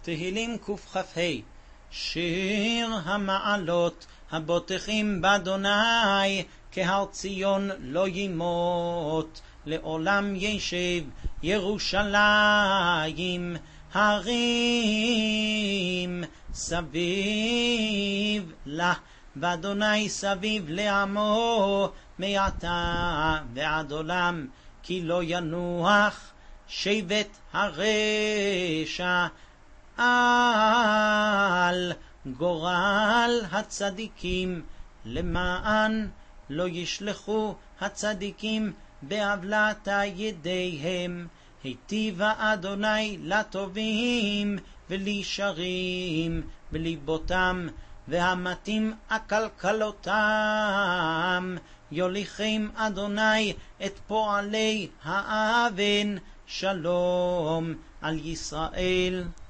תהילים קכ"ה. שיר המעלות הבוטחים באדוני, כהר ציון לא ימות, לעולם ישב ירושלים. הרים סביב לה, ואדוני סביב לעמו, מעתה ועד עולם, כי לא ינוח שבט הרשע על גורל הצדיקים, למען לא ישלחו הצדיקים בעוולת ידיהם. היטיבה אדוני לטובים ולישרים בליבותם, והמתים עקלקלותם. יוליכם אדוני את פועלי האבן, שלום על ישראל.